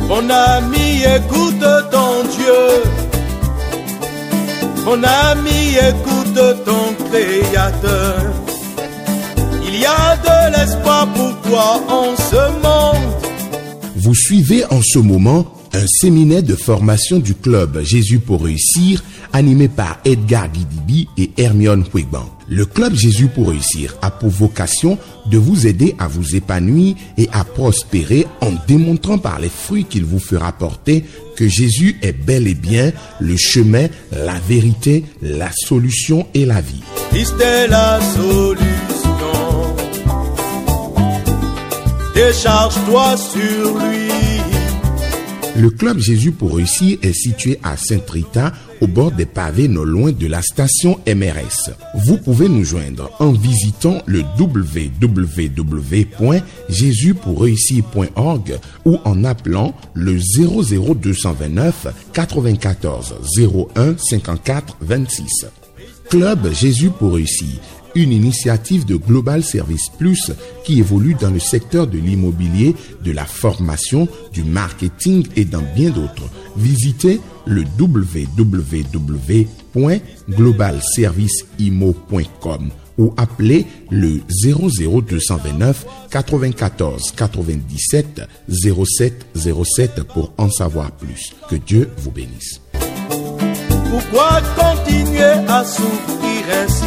Mon ami, écoute ton Dieu. Mon ami, écoute ton Créateur. Il y a de l'espoir pour toi en ce monde. Vous suivez en ce moment un séminaire de formation du club Jésus pour réussir, animé par Edgar Guidibi et Hermione Huegban. Le club Jésus pour réussir a pour vocation de vous aider à vous épanouir et à prospérer en démontrant par les fruits qu'il vous fera porter que Jésus est bel et bien le chemin, la vérité, la solution et la vie. Christ est la solution. Décharge-toi sur lui. Le club Jésus pour réussir est situé à Saint-Rita, au bord des pavés non loin de la station MRS. Vous pouvez nous joindre en visitant le www.jesuspourreussir.org ou en appelant le 00229 94 01 54 26. Club Jésus pour réussir, une initiative de Global Service Plus qui évolue dans le secteur de l'immobilier, de la formation, du marketing et dans bien d'autres. Visitez le www.globalserviceimo.com ou appelez le 00229 94 97 07 07 pour en savoir plus. Que Dieu vous bénisse. Pourquoi continuer à souffrir ainsi?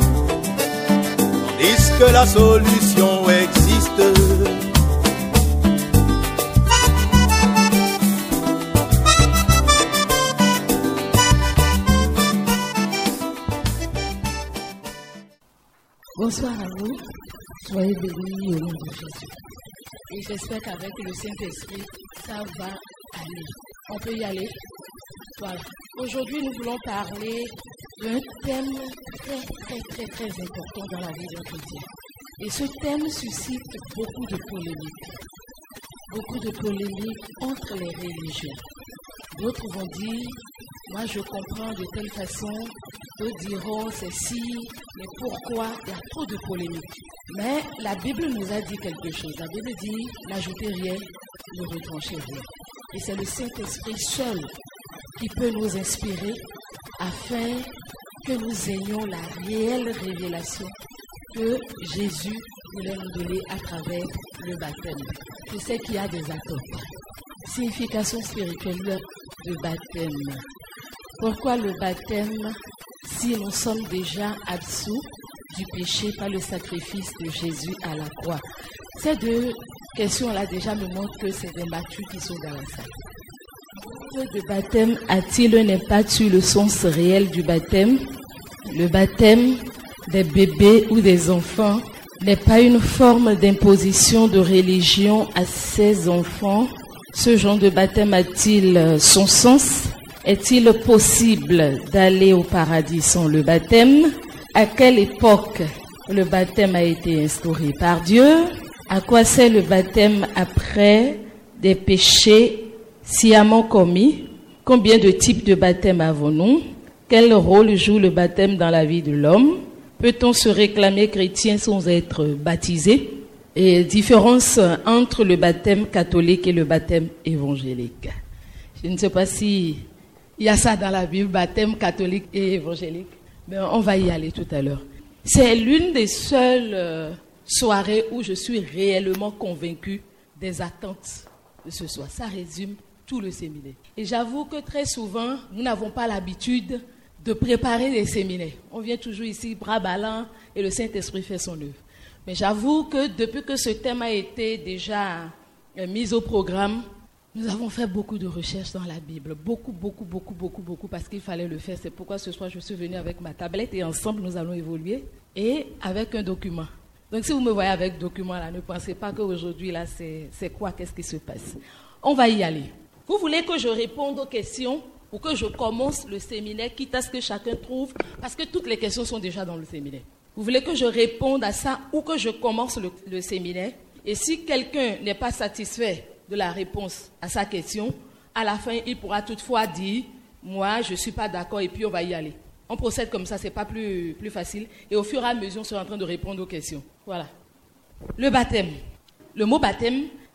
Est-ce que la solution existe? Bonsoir à vous, soyez bénis au nom de Jésus. Et j'espère qu'avec le Saint-Esprit, ça va aller. On peut y aller? Voilà. Aujourd'hui, nous voulons parler d'un thème très important dans la vie d'un chrétien. Et ce thème suscite beaucoup de polémiques entre les religions. D'autres vont dire, moi je comprends de telle façon, d'autres diront c'est si, mais pourquoi? Il y a trop de polémiques. Mais la Bible nous a dit quelque chose. La Bible dit, n'ajoutez rien, ne retranchez rien. Et c'est le Saint-Esprit seul qui peut nous inspirer afin que nous ayons la réelle révélation que Jésus voulait nous donner à travers le baptême. Je sais qu'il y a des attentes. Signification spirituelle de baptême. Pourquoi le baptême si nous sommes déjà absous du péché par le sacrifice de Jésus à la croix? Ces deux questions-là déjà me montrent que c'est des matus qui sont dans la salle. Le baptême a-t-il un impact sur le sens réel du baptême? Le baptême des bébés ou des enfants n'est pas une forme d'imposition de religion à ces enfants. Ce genre de baptême a-t-il son sens? Est-il possible d'aller au paradis sans le baptême? À quelle époque le baptême a été instauré par Dieu? À quoi sert le baptême après des péchés sciemment commis? Combien de types de baptême avons-nous? Quel rôle joue le baptême dans la vie de l'homme? Peut-on se réclamer chrétien sans être baptisé? Et différence entre le baptême catholique et le baptême évangélique. Je ne sais pas si il y a ça dans la Bible, baptême catholique et évangélique. Mais on va y aller tout à l'heure. C'est l'une des seules soirées où je suis réellement convaincue des attentes de ce soir. Ça résume tout le séminaire. Et j'avoue que très souvent, nous n'avons pas l'habitude de préparer des séminaires. On vient toujours ici, bras ballants, et le Saint-Esprit fait son œuvre. Mais j'avoue que depuis que ce thème a été déjà mis au programme, nous avons fait beaucoup de recherches dans la Bible. Beaucoup, parce qu'il fallait le faire. C'est pourquoi ce soir, je suis venue avec ma tablette et ensemble, nous allons évoluer. Et avec un document. Donc, si vous me voyez avec document, là, ne pensez pas qu'aujourd'hui, là, c'est quoi, qu'est-ce qui se passe. On va y aller. Vous voulez que je réponde aux questions ou que je commence le séminaire, quitte à ce que chacun trouve, parce que toutes les questions sont déjà dans le séminaire. Vous voulez que je réponde à ça ou que je commence le séminaire? Et si quelqu'un n'est pas satisfait de la réponse à sa question, à la fin, il pourra toutefois dire « Moi, je ne suis pas d'accord » et puis on va y aller. On procède comme ça, ce n'est pas plus facile. Et au fur et à mesure, on sera en train de répondre aux questions. Voilà. Le baptême. Le mot baptême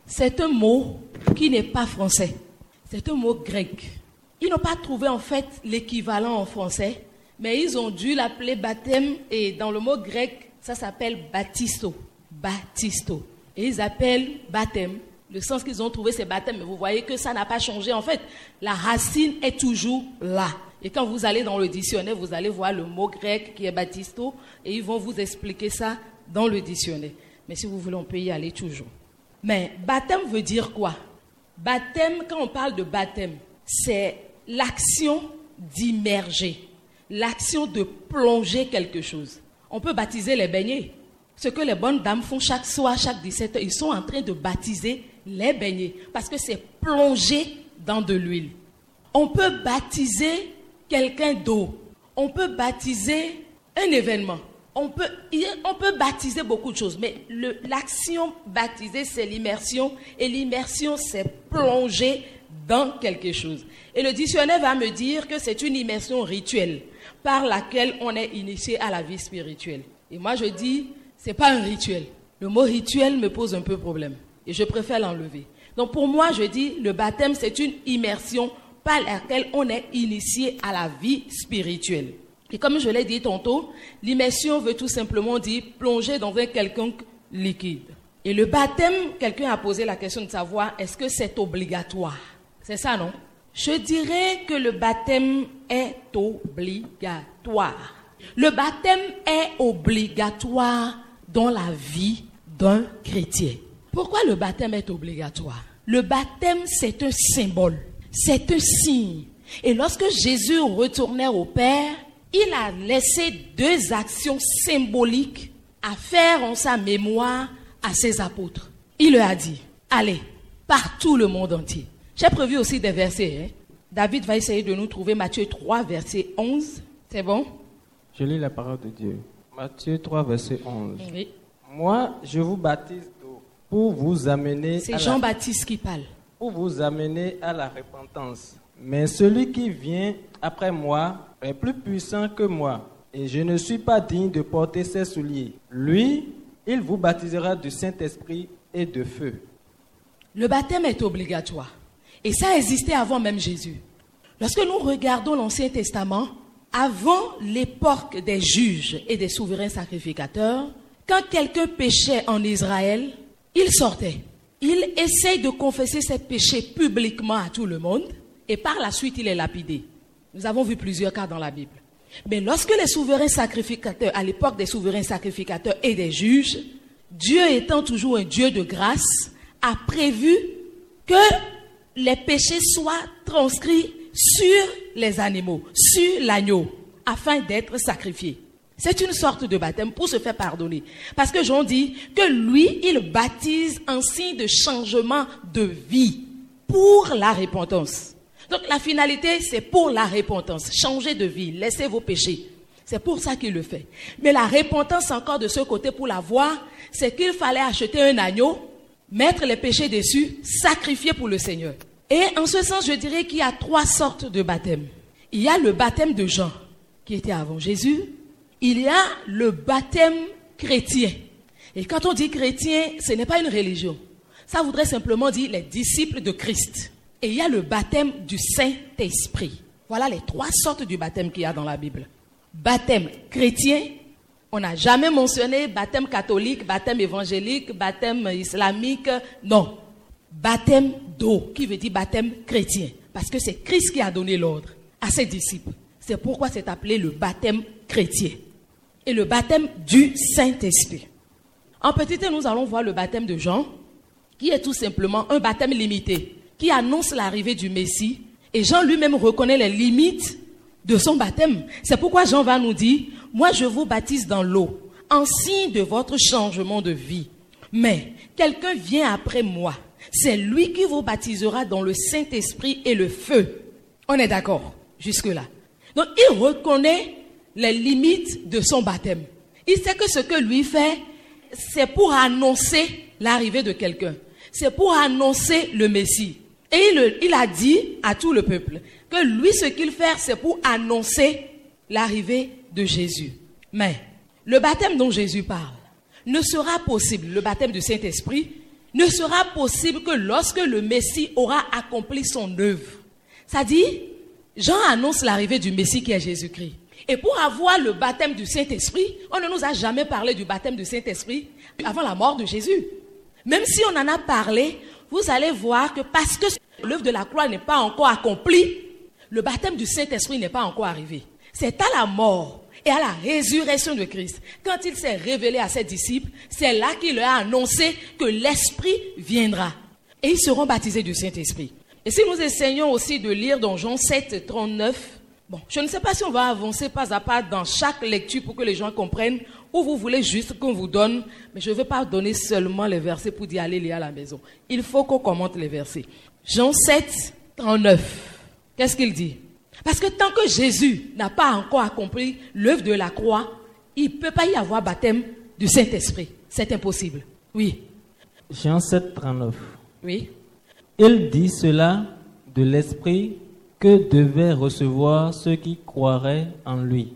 c'est un mot qui n'est pas français. C'est un mot grec. Ils n'ont pas trouvé en fait l'équivalent en français, mais ils ont dû l'appeler baptême et dans le mot grec, ça s'appelle baptisto. Baptisto. Et ils appellent baptême. Le sens qu'ils ont trouvé, c'est baptême, mais vous voyez que ça n'a pas changé. En fait, la racine est toujours là. Et quand vous allez dans le dictionnaire, vous allez voir le mot grec qui est baptisto et ils vont vous expliquer ça dans le dictionnaire. Mais si vous voulez, on peut y aller toujours. Mais baptême veut dire quoi? Baptême, quand on parle de baptême, c'est l'action d'immerger, l'action de plonger quelque chose. On peut baptiser les beignets. Ce que les bonnes dames font chaque soir, chaque 17h, ils sont en train de baptiser les beignets parce que c'est plonger dans de l'huile. On peut baptiser quelqu'un d'eau. On peut baptiser un événement. On peut baptiser beaucoup de choses, mais l'action baptiser, c'est l'immersion. Et l'immersion, c'est plonger dans quelque chose. Et le dictionnaire va me dire que c'est une immersion rituelle par laquelle on est initié à la vie spirituelle. Et moi, je dis, c'est pas un rituel. Le mot rituel me pose un peu problème. Et je préfère l'enlever. Donc pour moi, je dis, le baptême, c'est une immersion par laquelle on est initié à la vie spirituelle. Et comme je l'ai dit tantôt, l'immersion veut tout simplement dire plonger dans un quelconque liquide. Et le baptême, quelqu'un a posé la question de savoir, est-ce que c'est obligatoire? C'est ça, non? Je dirais que le baptême est obligatoire. Le baptême est obligatoire dans la vie d'un chrétien. Pourquoi le baptême est obligatoire? Le baptême, c'est un symbole, c'est un signe. Et lorsque Jésus retournait au Père, il a laissé 2 actions symboliques à faire en sa mémoire à ses apôtres. Il leur a dit, allez, par tout le monde entier. J'ai prévu aussi des versets. David va essayer de nous trouver Matthieu 3, verset 11. C'est bon? Je lis la parole de Dieu. Matthieu 3, verset 11. Oui. Moi, je vous baptise d'eau pour vous amener C'est Jean-Baptiste qui parle. Pour vous amener à la repentance. Mais celui qui vient après moi est plus puissant que moi, et je ne suis pas digne de porter ses souliers. Lui, il vous baptisera du Saint-Esprit et de feu. Le baptême est obligatoire. Et ça existait avant même Jésus. Lorsque nous regardons l'Ancien Testament, avant l'époque des juges et des souverains sacrificateurs, quand quelqu'un péchait en Israël, il sortait. Il essaye de confesser ses péchés publiquement à tout le monde et par la suite il est lapidé. Nous avons vu plusieurs cas dans la Bible. Mais lorsque les souverains sacrificateurs, à l'époque des souverains sacrificateurs et des juges, Dieu étant toujours un Dieu de grâce, a prévu que les péchés soient transcrits sur les animaux, sur l'agneau, afin d'être sacrifiés. C'est une sorte de baptême pour se faire pardonner. Parce que Jean dit que lui, il baptise en signe de changement de vie pour la repentance. Donc la finalité, c'est pour la repentance. Changer de vie, laissez vos péchés. C'est pour ça qu'il le fait. Mais la repentance encore de ce côté pour la voir, c'est qu'il fallait acheter un agneau, mettre les péchés dessus, sacrifier pour le Seigneur. Et en ce sens, je dirais qu'il y a 3 sortes de baptême. Il y a le baptême de Jean, qui était avant Jésus. Il y a le baptême chrétien. Et quand on dit chrétien, ce n'est pas une religion. Ça voudrait simplement dire les disciples de Christ. Et il y a le baptême du Saint-Esprit. Voilà les 3 sortes du baptême qu'il y a dans la Bible. Baptême chrétien, on n'a jamais mentionné baptême catholique, baptême évangélique, baptême islamique. Non. Baptême d'eau, qui veut dire baptême chrétien. Parce que c'est Christ qui a donné l'ordre à ses disciples. C'est pourquoi c'est appelé le baptême chrétien. Et le baptême du Saint-Esprit. En petit, nous allons voir le baptême de Jean, qui est tout simplement un baptême limité, qui annonce l'arrivée du Messie. Et Jean lui-même reconnaît les limites de son baptême. C'est pourquoi Jean va nous dire, moi je vous baptise dans l'eau, en signe de votre changement de vie. Mais quelqu'un vient après moi. C'est lui qui vous baptisera dans le Saint-Esprit et le feu. On est d'accord jusque-là. Donc il reconnaît les limites de son baptême. Il sait que ce que lui fait, c'est pour annoncer l'arrivée de quelqu'un. C'est pour annoncer le Messie. Et il a dit à tout le peuple que lui, ce qu'il fait, c'est pour annoncer l'arrivée de Jésus. Mais le baptême dont Jésus parle ne sera possible, le baptême du Saint-Esprit, ne sera possible que lorsque le Messie aura accompli son œuvre. Ça dit, Jean annonce l'arrivée du Messie qui est Jésus-Christ. Et pour avoir le baptême du Saint-Esprit, on ne nous a jamais parlé du baptême du Saint-Esprit avant la mort de Jésus. Même si on en a parlé, vous allez voir que parce que l'œuvre de la croix n'est pas encore accomplie, le baptême du Saint-Esprit n'est pas encore arrivé. C'est à la mort et à la résurrection de Christ, quand il s'est révélé à ses disciples, c'est là qu'il leur a annoncé que l'Esprit viendra. Et ils seront baptisés du Saint-Esprit. Et si nous essayons aussi de lire dans Jean 7, 39, bon, je ne sais pas si on va avancer pas à pas dans chaque lecture pour que les gens comprennent, ou vous voulez juste qu'on vous donne, mais je ne veux pas donner seulement les versets pour dire allez lire à la maison. Il faut qu'on commente les versets. Jean 7, 39. Qu'est-ce qu'il dit? Parce que tant que Jésus n'a pas encore accompli l'œuvre de la croix, il ne peut pas y avoir baptême du Saint-Esprit. C'est impossible. Oui. Jean 7, 39. Oui. Il dit cela de l'Esprit que devaient recevoir ceux qui croiraient en lui.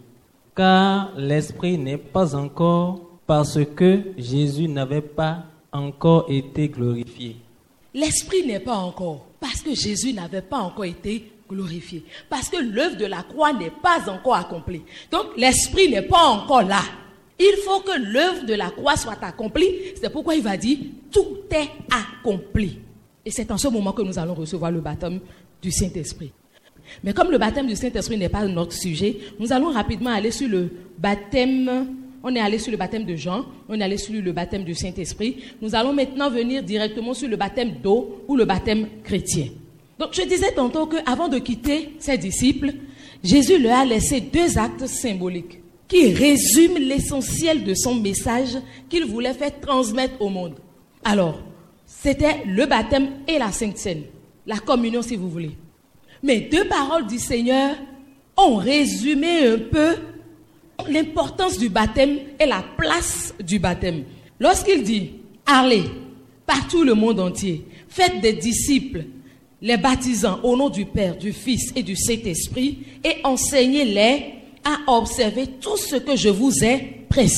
Car l'Esprit n'est pas encore parce que Jésus n'avait pas encore été glorifié. L'Esprit n'est pas encore parce que Jésus n'avait pas encore été glorifié. Parce que l'œuvre de la croix n'est pas encore accomplie. Donc l'Esprit n'est pas encore là. Il faut que l'œuvre de la croix soit accomplie. C'est pourquoi il va dire tout est accompli. Et c'est en ce moment que nous allons recevoir le baptême du Saint-Esprit. Mais comme le baptême du Saint-Esprit n'est pas notre sujet, nous allons rapidement aller sur le baptême. On est allé sur le baptême de Jean, on est allé sur le baptême du Saint-Esprit. Nous allons maintenant venir directement sur le baptême d'eau ou le baptême chrétien. Donc je disais tantôt qu'avant de quitter ses disciples, Jésus leur a laissé 2 actes symboliques qui résument l'essentiel de son message qu'il voulait faire transmettre au monde. Alors, c'était le baptême et la Sainte Seine, la communion si vous voulez. Mais 2 paroles du Seigneur ont résumé un peu l'importance du baptême et la place du baptême. Lorsqu'il dit « Allez partout le monde entier, faites des disciples, les baptisant au nom du Père, du Fils et du Saint-Esprit et enseignez-les à observer tout ce que je vous ai prescrit. »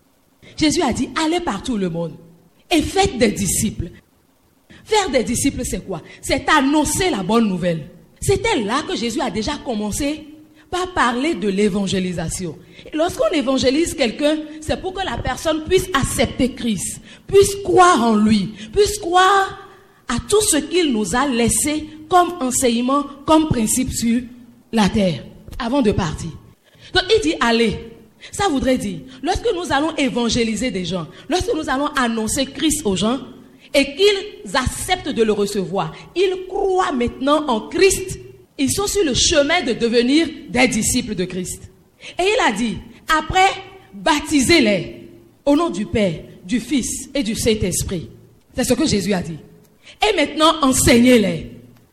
Jésus a dit « Allez partout le monde et faites des disciples. » Faire des disciples, c'est quoi? C'est annoncer la bonne nouvelle. C'était là que Jésus a déjà commencé par parler de l'évangélisation. Et lorsqu'on évangélise quelqu'un, c'est pour que la personne puisse accepter Christ, puisse croire en lui, puisse croire à tout ce qu'il nous a laissé comme enseignement, comme principe sur la terre, avant de partir. Donc il dit allez. Ça voudrait dire, lorsque nous allons évangéliser des gens, lorsque nous allons annoncer Christ aux gens, et qu'ils acceptent de le recevoir, ils croient maintenant en Christ, ils sont sur le chemin de devenir des disciples de Christ. Et il a dit, après, baptisez-les au nom du Père, du Fils et du Saint-Esprit. C'est ce que Jésus a dit. Et maintenant, enseignez-les.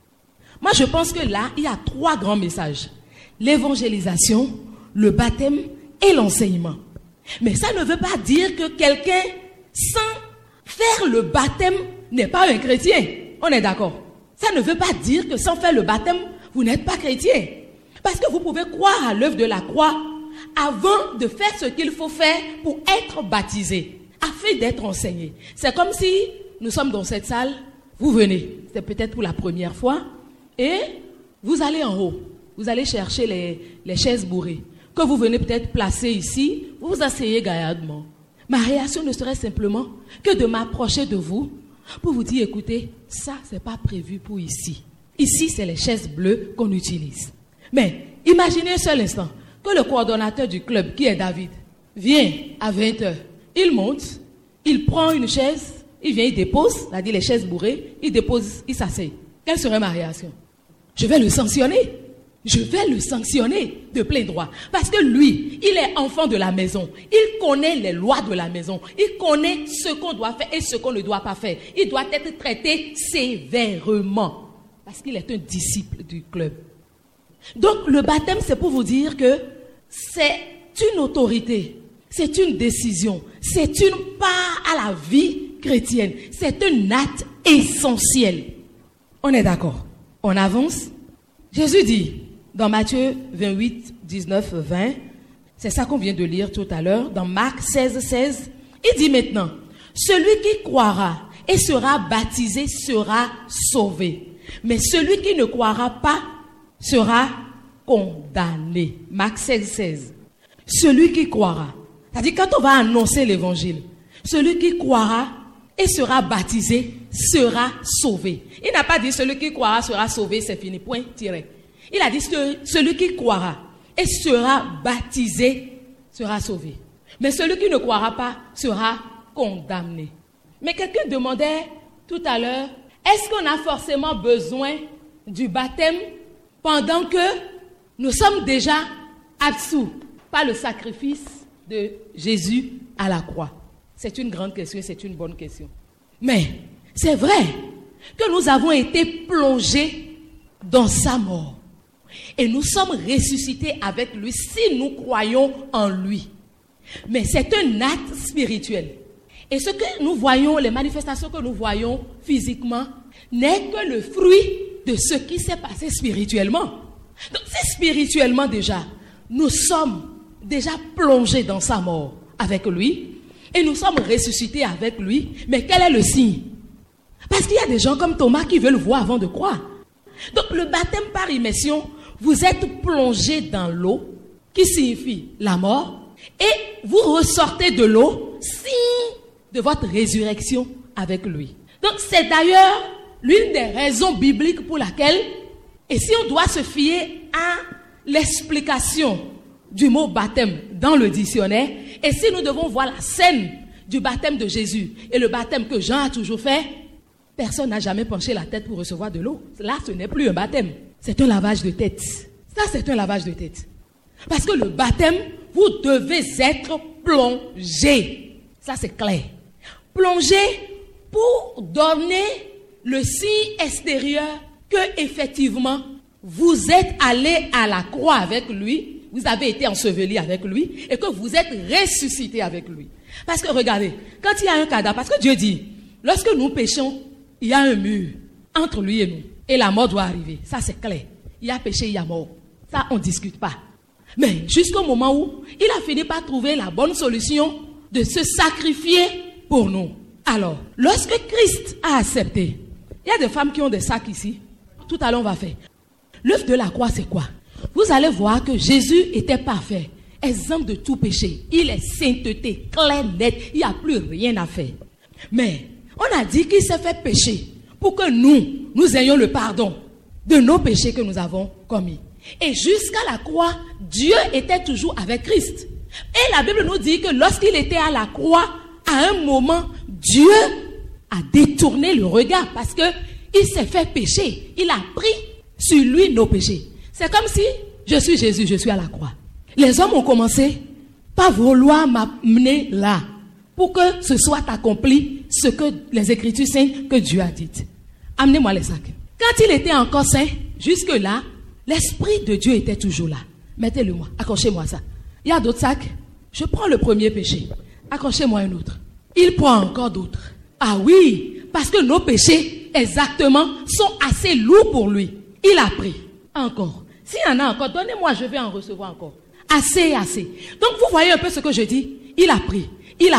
Moi, je pense que là, il y a 3 grands messages. L'évangélisation, le baptême et l'enseignement. Mais ça ne veut pas dire que quelqu'un, sans faire le baptême, n'est pas un chrétien. On est d'accord? Ça ne veut pas dire que sans faire le baptême, vous n'êtes pas chrétien. Parce que vous pouvez croire à l'œuvre de la croix avant de faire ce qu'il faut faire pour être baptisé, afin d'être enseigné. C'est comme si nous sommes dans cette salle, vous venez, c'est peut-être pour la première fois, et vous allez en haut, vous allez chercher les chaises bourrées, que vous venez peut-être placer ici, vous vous asseyez gaillardement. Ma réaction ne serait simplement que de m'approcher de vous pour vous dire, écoutez, ça, c'est pas prévu pour ici. Ici, c'est les chaises bleues qu'on utilise. Mais imaginez un seul instant que le coordonnateur du club, qui est David, vient à 20h. Il monte, il prend une chaise, il vient, il dépose, c'est-à-dire les chaises bourrées, il dépose, il s'assied. Quelle serait ma réaction? Je vais le sanctionner. Je vais le sanctionner de plein droit. Parce que lui, il est enfant de la maison. Il connaît les lois de la maison. Il connaît ce qu'on doit faire et ce qu'on ne doit pas faire. Il doit être traité sévèrement. Parce qu'il est un disciple du club. Donc le baptême, c'est pour vous dire que c'est une autorité. C'est une décision. C'est une part à la vie chrétienne. C'est un acte essentiel. On est d'accord? On avance? Jésus dit dans Matthieu 28, 19, 20, c'est ça qu'on vient de lire tout à l'heure, dans Marc 16, 16, il dit maintenant, celui qui croira et sera baptisé sera sauvé. Mais celui qui ne croira pas sera condamné. Marc 16. Celui qui croira. C'est-à-dire quand on va annoncer l'évangile, celui qui croira et sera baptisé sera sauvé. Il n'a pas dit celui qui croira sera sauvé, c'est fini, point, tiré. Il a dit celui qui croira et sera baptisé sera sauvé. Mais celui qui ne croira pas sera condamné. Mais quelqu'un demandait tout à l'heure, est-ce qu'on a forcément besoin du baptême pendant que nous sommes déjà absous par le sacrifice de Jésus à la croix? C'est une grande question, c'est une bonne question. Mais c'est vrai que nous avons été plongés dans sa mort. Et nous sommes ressuscités avec lui si nous croyons en lui. Mais c'est un acte spirituel. Et ce que nous voyons, les manifestations que nous voyons physiquement, n'est que le fruit de ce qui s'est passé spirituellement. Donc c'est spirituellement déjà, nous sommes déjà plongés dans sa mort avec lui et nous sommes ressuscités avec lui. Mais quel est le signe? Parce qu'il y a des gens comme Thomas qui veulent voir avant de croire. Donc le baptême par immersion, vous êtes plongés dans l'eau, qui signifie la mort, et vous ressortez de l'eau, signe de votre résurrection avec lui. Donc c'est d'ailleurs l'une des raisons bibliques pour laquelle, et si on doit se fier à l'explication du mot baptême dans le dictionnaire, et si nous devons voir la scène du baptême de Jésus et le baptême que Jean a toujours fait, personne n'a jamais penché la tête pour recevoir de l'eau. Là, ce n'est plus un baptême, c'est un lavage de tête. Ça, c'est un lavage de tête. Parce que le baptême, vous devez être plongé. Ça, c'est clair. Plongé pour donner le signe extérieur que, effectivement, vous êtes allé à la croix avec lui, vous avez été enseveli avec lui, et que vous êtes ressuscité avec lui. Parce que, regardez, quand il y a un cadavre, parce que Dieu dit, lorsque nous péchons, il y a un mur entre lui et nous, et la mort doit arriver. Ça, c'est clair. Il y a péché, il y a mort. Ça, on ne discute pas. Mais jusqu'au moment où il a fini par trouver la bonne solution de se sacrifier pour nous. Alors, lorsque Christ a accepté, il y a des femmes qui ont des sacs ici. Tout à l'heure, on va faire. L'œuvre de la croix, c'est quoi? Vous allez voir que Jésus était parfait, exempt de tout péché. Il est sainteté, clair, net. Il n'y a plus rien à faire. Mais on a dit qu'il s'est fait pécher pour que nous ayons le pardon de nos péchés que nous avons commis. Et jusqu'à la croix, Dieu était toujours avec Christ. Et la Bible nous dit que lorsqu'il était à la croix, à un moment, Dieu a détourné le regard parce qu'il s'est fait pécher. Il a pris sur lui nos péchés. C'est comme si je suis Jésus, je suis à la croix. Les hommes ont commencé par vouloir m'amener là pour que ce soit accompli ce que les Écritures saintes que Dieu a dites. Amenez-moi les sacs. Quand il était encore saint, jusque-là, l'Esprit de Dieu était toujours là. Mettez-le-moi, accrochez-moi ça. Il y a d'autres sacs. Je prends le premier péché. Accrochez-moi un autre. Il prend encore d'autres. Ah oui, parce que nos péchés, exactement, sont assez lourds pour lui. Il a pris. Encore. S'il y en a encore, donnez-moi, je vais en recevoir encore. Assez. Donc vous voyez un peu ce que je dis. Il a pris.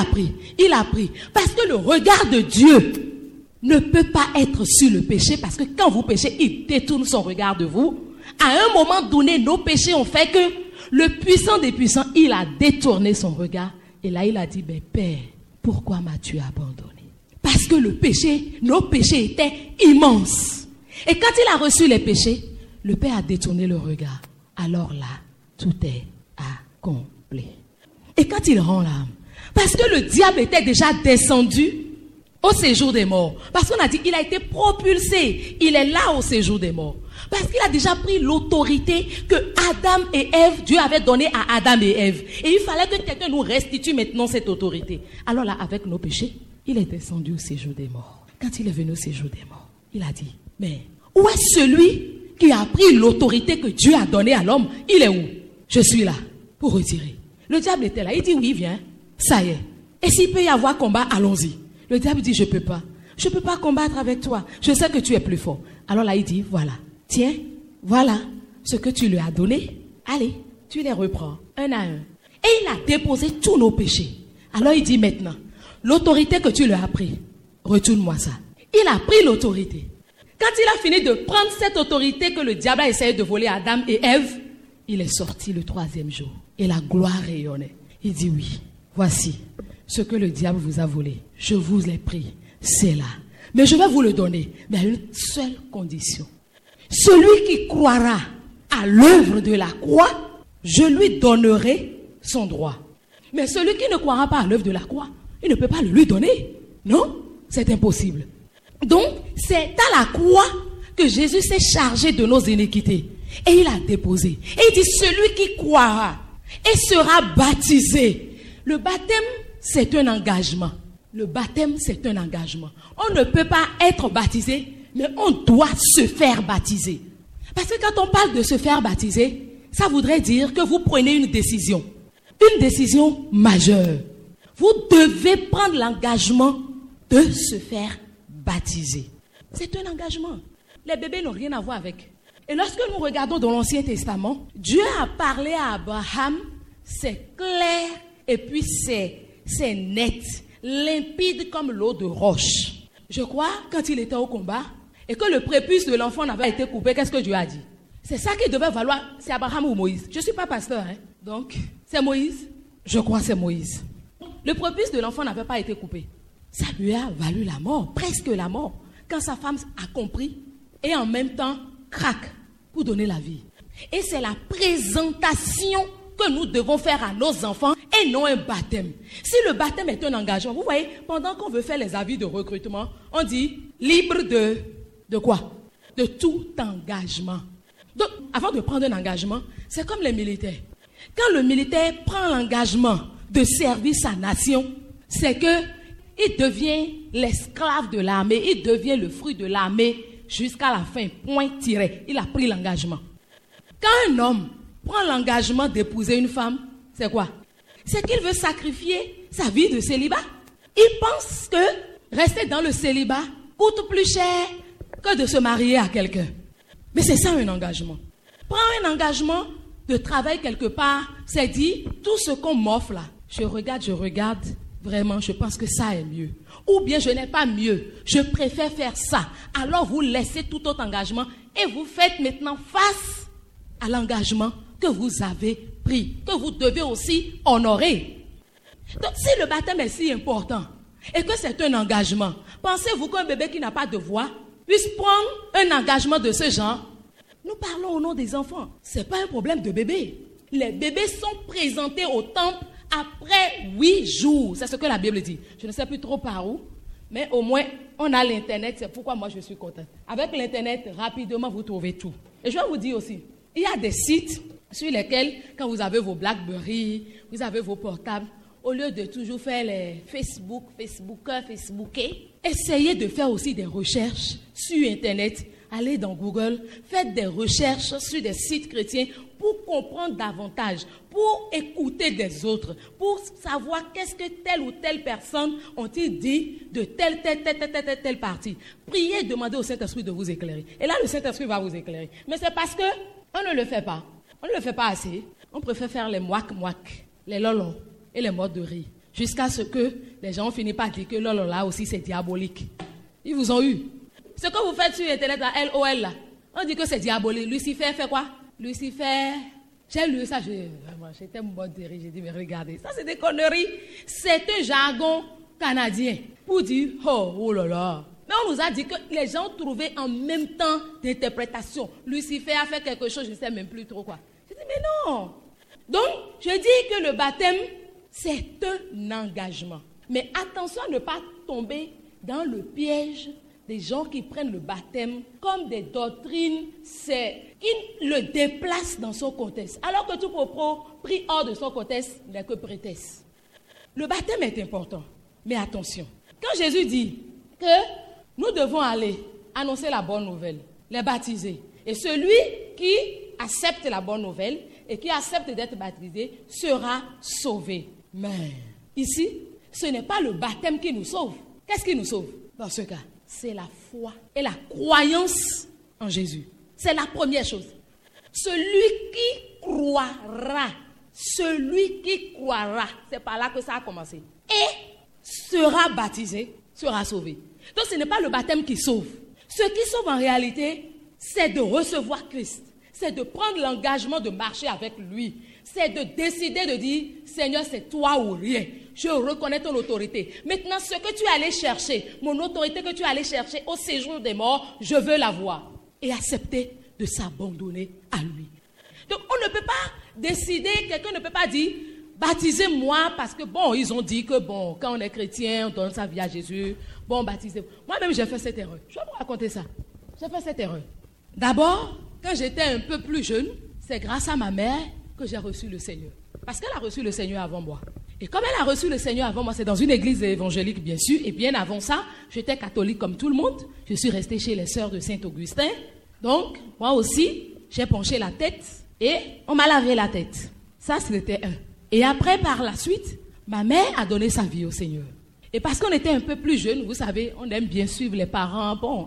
Parce que le regard de Dieu ne peut pas être sur le péché, parce que quand vous péchez, il détourne son regard de vous. À un moment donné, nos péchés ont fait que le puissant des puissants, il a détourné son regard. Et là, il a dit, mais Père, pourquoi m'as-tu abandonné? Parce que le péché, nos péchés étaient immenses. Et quand il a reçu les péchés, le Père a détourné le regard. Alors là, tout est accompli. Et quand il rend l'âme, parce que le diable était déjà descendu au séjour des morts. Parce qu'on a dit, il a été propulsé. Il est là au séjour des morts. Parce qu'il a déjà pris l'autorité que Adam et Ève, Dieu avait donnée à Adam et Ève. Et il fallait que quelqu'un nous restitue maintenant cette autorité. Alors là, avec nos péchés, il est descendu au séjour des morts. Quand il est venu au séjour des morts, il a dit, mais où est celui qui a pris l'autorité que Dieu a donnée à l'homme? Il est où? Je suis là pour retirer. Le diable était là. Il dit, oui, viens. Ça y est. Et s'il peut y avoir combat, allons-y. Le diable dit, je peux pas. Je peux pas combattre avec toi. Je sais que tu es plus fort. Alors là, il dit, voilà. Tiens, voilà ce que tu lui as donné. Allez, tu les reprends un à un. Et il a déposé tous nos péchés. Alors il dit maintenant, l'autorité que tu lui as pris, retourne-moi ça. Il a pris l'autorité. Quand il a fini de prendre cette autorité que le diable a essayé de voler à Adam et Ève, il est sorti le 3e jour. Et la gloire rayonnait. Il dit oui, voici ce que le diable vous a volé. Je vous l'ai pris, c'est là. Mais je vais vous le donner, mais à une seule condition. Celui qui croira à l'œuvre de la croix, je lui donnerai son droit. Mais celui qui ne croira pas à l'œuvre de la croix, il ne peut pas le lui donner. Non, c'est impossible. Donc, c'est à la croix que Jésus s'est chargé de nos iniquités. Et il a déposé. Et il dit, celui qui croira et sera baptisé. Le baptême, c'est un engagement. Le baptême, c'est un engagement. On ne peut pas être baptisé, mais on doit se faire baptiser. Parce que quand on parle de se faire baptiser, ça voudrait dire que vous prenez une décision majeure. Vous devez prendre l'engagement de se faire baptiser. C'est un engagement. Les bébés n'ont rien à voir avec. Et lorsque nous regardons dans l'Ancien Testament, Dieu a parlé à Abraham, c'est clair et puis c'est net, limpide comme l'eau de roche. Je crois, quand il était au combat et que le prépuce de l'enfant n'avait été coupé, qu'est-ce que Dieu a dit? C'est ça qui devait valoir, c'est Abraham ou Moïse. Je ne suis pas pasteur, donc c'est Moïse. Je crois que c'est Moïse. Le prépuce de l'enfant n'avait pas été coupé. Ça lui a valu la mort, presque la mort, quand sa femme a compris et en même temps craque pour donner la vie. Et c'est la présentation que nous devons faire à nos enfants et non un baptême. Si le baptême est un engagement, vous voyez, pendant qu'on veut faire les avis de recrutement, on dit libre de quoi? De tout engagement. Donc, avant de prendre un engagement, c'est comme les militaires. Quand le militaire prend l'engagement de servir sa nation, c'est que il devient l'esclave de l'armée, il devient le fruit de l'armée jusqu'à la fin, point tiré. Il a pris l'engagement. Quand un homme prend l'engagement d'épouser une femme, c'est quoi? C'est qu'il veut sacrifier sa vie de célibat. Il pense que rester dans le célibat coûte plus cher que de se marier à quelqu'un. Mais c'est ça un engagement. Prends un engagement de travail quelque part, c'est dit, tout ce qu'on m'offre là, je regarde, vraiment, je pense que ça est mieux. Ou bien je n'ai pas mieux, je préfère faire ça. Alors vous laissez tout autre engagement et vous faites maintenant face à l'engagement que vous avez pris, que vous devez aussi honorer. Donc si le baptême est si important et que c'est un engagement, pensez-vous qu'un bébé qui n'a pas de voix puisse prendre un engagement de ce genre? Nous parlons au nom des enfants. Ce n'est pas un problème de bébé. Les bébés sont présentés au temple après 8 jours. C'est ce que la Bible dit. Je ne sais plus trop par où, mais au moins, on a l'Internet. C'est pourquoi moi, je suis contente. Avec l'Internet, rapidement, vous trouvez tout. Et je vais vous dire aussi, il y a des sites sur lesquels, quand vous avez vos BlackBerry, vous avez vos portables, au lieu de toujours faire les Facebookers, essayez de faire aussi des recherches sur Internet. Allez dans Google, faites des recherches sur des sites chrétiens pour comprendre davantage, pour écouter des autres, pour savoir qu'est-ce que telle ou telle personne ont-ils dit de telle partie. Priez, demandez au Saint-Esprit de vous éclairer. Et là, le Saint-Esprit va vous éclairer. Mais c'est parce qu'on ne le fait pas. On ne le fait pas assez. On préfère faire les mouac, les lolons et les modes de rire. Jusqu'à ce que les gens ont fini par dire que lolon là aussi c'est diabolique. Ils vous ont eu. Ce que vous faites sur Internet, la LOL, là, on dit que c'est diabolique. Lucifer fait quoi? Lucifer, j'ai lu ça, j'étais mode de rire, j'ai dit, mais regardez, ça c'est des conneries. C'est un jargon canadien pour dire, oh là là. Mais on nous a dit que les gens trouvaient en même temps d'interprétation. Lucifer a fait quelque chose, je ne sais même plus trop quoi. Je dis, mais non. Donc, je dis que le baptême, c'est un engagement. Mais attention à ne pas tomber dans le piège des gens qui prennent le baptême comme des doctrines, qui le déplacent dans son contexte. Alors que tout propos pris hors de son contexte n'est que prétexte. Le baptême est important, mais attention. Quand Jésus dit que nous devons aller annoncer la bonne nouvelle, les baptiser, et celui qui accepte la bonne nouvelle et qui accepte d'être baptisé sera sauvé. Mais ici, ce n'est pas le baptême qui nous sauve. Qu'est-ce qui nous sauve dans ce cas? C'est la foi et la croyance en Jésus. C'est la première chose. Celui qui croira, c'est par là que ça a commencé, et sera baptisé, sera sauvé. Donc ce n'est pas le baptême qui sauve. Ce qui sauve en réalité, c'est de recevoir Christ. C'est de prendre l'engagement de marcher avec lui. C'est de décider de dire, Seigneur, c'est toi ou rien. Je reconnais ton autorité. Maintenant, ce que tu es allé chercher, mon autorité que tu es allé chercher au séjour des morts, je veux l'avoir. Et accepter de s'abandonner à lui. Donc, on ne peut pas décider, quelqu'un ne peut pas dire, baptisez-moi parce que, bon, ils ont dit que, bon, quand on est chrétien, on donne sa vie à Jésus. Bon, baptisez-vous. Moi-même, j'ai fait cette erreur. Je vais vous raconter ça. J'ai fait cette erreur. D'abord, quand j'étais un peu plus jeune, c'est grâce à ma mère que j'ai reçu le Seigneur. Parce qu'elle a reçu le Seigneur avant moi. Et comme elle a reçu le Seigneur avant moi, c'est dans une église évangélique, bien sûr. Et bien avant ça, j'étais catholique comme tout le monde. Je suis restée chez les sœurs de Saint-Augustin. Donc, moi aussi, j'ai penché la tête et on m'a lavé la tête. Ça, c'était un. Et après, par la suite, ma mère a donné sa vie au Seigneur. Et parce qu'on était un peu plus jeunes, vous savez, on aime bien suivre les parents. Bon,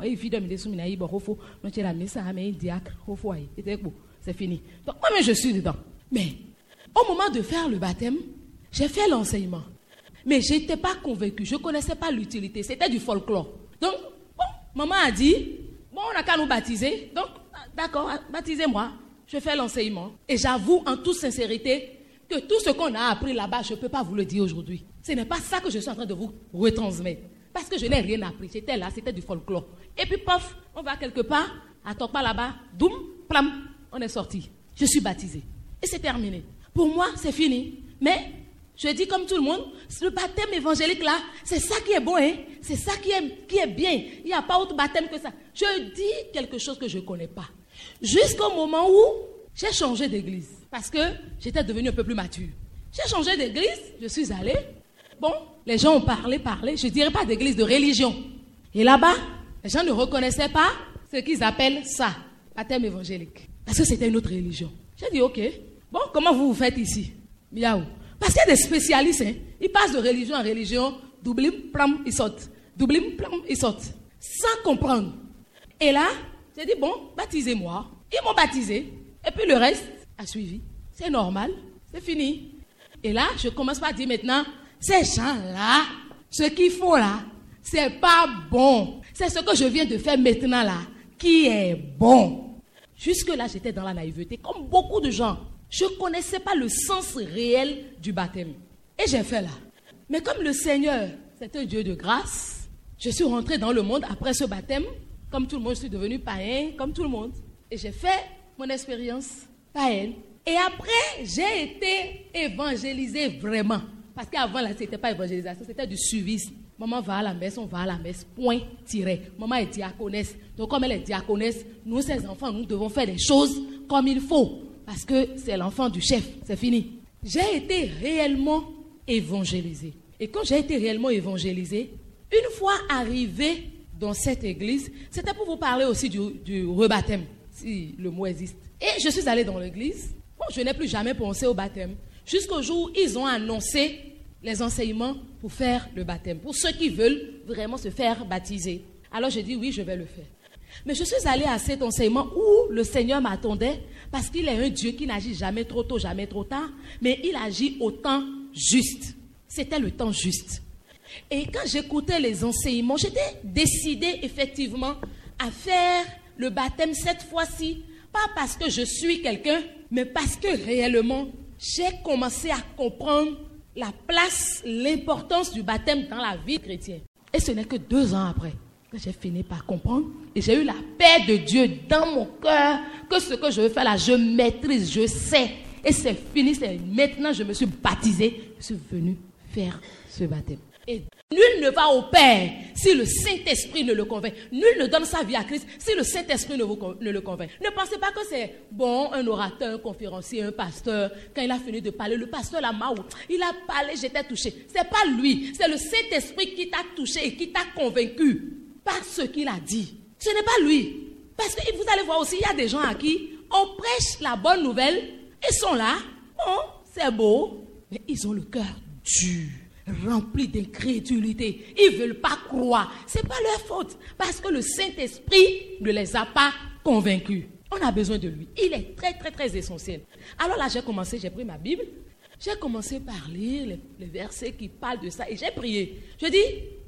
c'est fini. Donc, moi-même, je suis dedans. Mais, au moment de faire le baptême, j'ai fait l'enseignement. Mais je n'étais pas convaincue. Je ne connaissais pas l'utilité. C'était du folklore. Donc, bon, maman a dit, bon, on n'a qu'à nous baptiser. Donc, d'accord, baptisez-moi. Je fais l'enseignement. Et j'avoue en toute sincérité que tout ce qu'on a appris là-bas, je ne peux pas vous le dire aujourd'hui. Ce n'est pas ça que je suis en train de vous retransmettre. Parce que je n'ai rien appris. J'étais là, c'était du folklore. Et puis, pof, on va quelque part, à Tokpa là-bas, doum, plam, on est sorti. Je suis baptisé. Et c'est terminé. Pour moi, c'est fini. Mais, je dis comme tout le monde, le baptême évangélique là, c'est ça qui est bon, hein? C'est ça qui est bien. Il n'y a pas autre baptême que ça. Je dis quelque chose que je ne connais pas. Jusqu'au moment où j'ai changé d'église. Parce que j'étais devenue un peu plus mature. J'ai changé d'église, je suis allée. Bon, les gens ont parlé. Je ne dirais pas d'église, de religion. Et là-bas, les gens ne reconnaissaient pas ce qu'ils appellent ça, baptême évangélique. Parce que c'était une autre religion. J'ai dit, ok, bon, comment vous faites ici? Miaou. Parce qu'il y a des spécialistes, hein. Ils passent de religion en religion, doublim, plam, ils sortent. Doublim, plam, ils sortent. Sans comprendre. Et là, j'ai dit, bon, baptisez-moi. Ils m'ont baptisé. Et puis le reste a suivi. C'est normal. C'est fini. Et là, je commence par dire maintenant, ces gens-là, ce qu'ils font là, c'est pas bon. C'est ce que je viens de faire maintenant là, qui est bon. Jusque-là, j'étais dans la naïveté, comme beaucoup de gens. Je ne connaissais pas le sens réel du baptême. Et j'ai fait là. Mais comme le Seigneur, c'est un Dieu de grâce, je suis rentrée dans le monde après ce baptême. Comme tout le monde, je suis devenue païen, comme tout le monde. Et j'ai fait mon expérience païenne. Et après, j'ai été évangélisée vraiment. Parce qu'avant, là, ce n'était pas évangélisation, c'était du suivisme. Maman va à la messe, on va à la messe, point, tiré. Maman est diaconesse. Donc, comme elle est diaconesse, nous, ses enfants, nous devons faire des choses comme il faut. Parce que c'est l'enfant du chef, c'est fini. J'ai été réellement évangélisée. Et quand j'ai été réellement évangélisée, une fois arrivée dans cette église, c'était pour vous parler aussi du rebaptême, si le mot existe. Et je suis allée dans l'église. Bon, je n'ai plus jamais pensé au baptême. Jusqu'au jour où ils ont annoncé les enseignements pour faire le baptême. Pour ceux qui veulent vraiment se faire baptiser. Alors j'ai dit oui, je vais le faire. Mais je suis allée à cet enseignement où le Seigneur m'attendait parce qu'il est un Dieu qui n'agit jamais trop tôt, jamais trop tard, mais il agit au temps juste. C'était le temps juste. Et quand j'écoutais les enseignements, j'étais décidée effectivement à faire le baptême cette fois-ci, pas parce que je suis quelqu'un, mais parce que réellement, j'ai commencé à comprendre la place, l'importance du baptême dans la vie chrétienne. Et ce n'est que 2 ans après que j'ai fini par comprendre et j'ai eu la paix de Dieu dans mon cœur que ce que je veux faire là, je maîtrise, je sais. Et c'est fini, c'est maintenant je me suis baptisée, je suis venue faire ce baptême. Et nul ne va au Père si le Saint-Esprit ne le convainc. Nul ne donne sa vie à Christ si le Saint-Esprit ne le convainc. Ne pensez pas que c'est bon, un orateur, un conférencier, un pasteur. Quand il a fini de parler, le pasteur Lamaou, il a parlé, j'étais touché. C'est pas lui, c'est le Saint-Esprit qui t'a touché et qui t'a convaincu par ce qu'il a dit. Ce n'est pas lui. Parce que vous allez voir aussi, il y a des gens à qui on prêche la bonne nouvelle. Ils sont là, bon, c'est beau, mais ils ont le cœur dur, rempli d'incrédulité. Ils ne veulent pas croire. Ce n'est pas leur faute. Parce que le Saint-Esprit ne les a pas convaincus. On a besoin de lui. Il est très, très, très essentiel. Alors là, j'ai pris ma Bible. J'ai commencé par lire les versets qui parlent de ça. Et j'ai prié. Je dis,